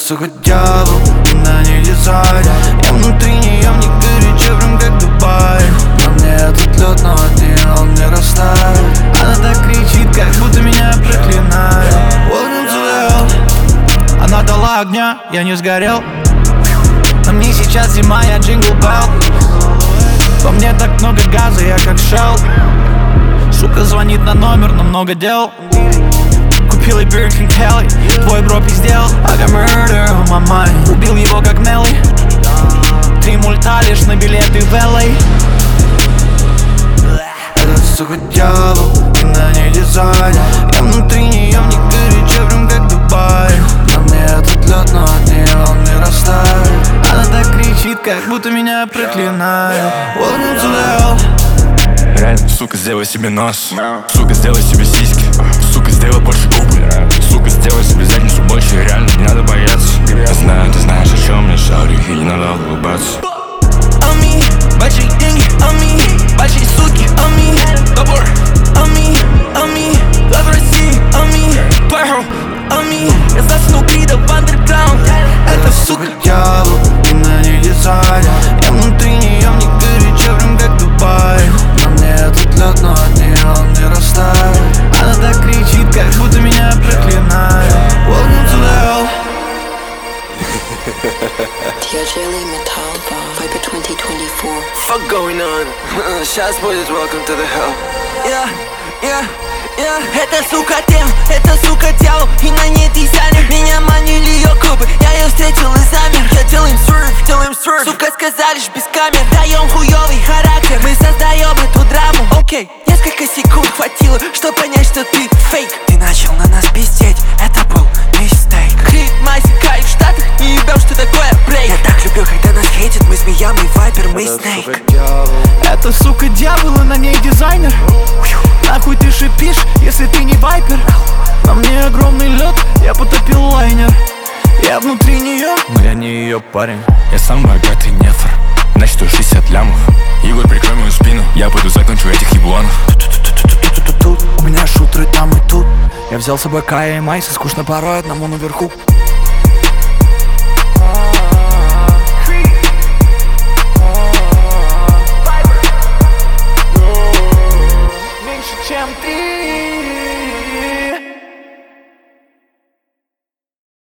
сука, дьявол, она не дизайнер. Я внутри нее, мне горячо, прям как Дубай. На мне этот лед, но от нее он не растает. Она так кричит, как будто меня проклинает. Welcome to the hell. Она дала огня, я не сгорел. На мне сейчас зима, я джингл белл. Во мне так много газа, я как Shell. Сука звонит на номер, но много дел. Купил и Burger King Kelly. Твой бро пиздел. I got murder on my mind. Убил его как Мелли. 3 мульта лишь на билеты в LA. Этот сука дьявол, она не дизайнер. Я внутри нее, мне горячо, прям как Дубай. На мне этот лед, но от нее он не растает. Она так кричит, как будто меня проклинает. Welcome to the hell. Реально, сука, сделай себе нос. Сука, сделай себе сиськи. Сука, сделай больше губы. Сука, сделай себе задницу больше. Реально, не надо бояться. Я знаю, ты знаешь, о чем я шарю, и не надо улыбаться. Ами, большие деньги, ами, большие суки, ами, добор, ами, глаз России, ами, твоего, ами. Я заснул крида в андерграунд. Это сука дьявол, она не дизайнер. Я внутри нее, мне горячо, прям как Дубай. На мне этот лед, но от нее он не растает. Она так кричит, как будто меня проклинает. Welcome to the hell. Jelly Metal Viper 2024. Fuck going on? Сейчас будет welcome to the hell. Это сука тем, это сука дьявол, и на ней дизайнер. Меня манили ее губы, я ее встретил и замер. Я делаем сверв, сука сказали ж без камер. Даем хуёвый характер, мы создаем эту драму. Окей, несколько секунд хватило, чтобы понять, что ты фейк. Ты начал на нас пиздеть, это был мистейк. Крит Мази Кайф в Штатах, не ебем, что такое брейк. Я так люблю, когда нас хейтят, мы змея, мы вайпер, мы снейк. Это сука дьявол, и на ней дизайнер. Нахуй ты шипишь, если ты не вайпер. На мне огромный лед, я потопил лайнер. Я внутри нее, но я не ее парень. Я сам богатый нефр. Насчитаю 60 лямов. Егор, прикрой мою спину. Я пойду закончу этих ебланов. Тут у меня шутеры там и тут. Я взял с собой Кая и Майса, скучно порой одному наверху.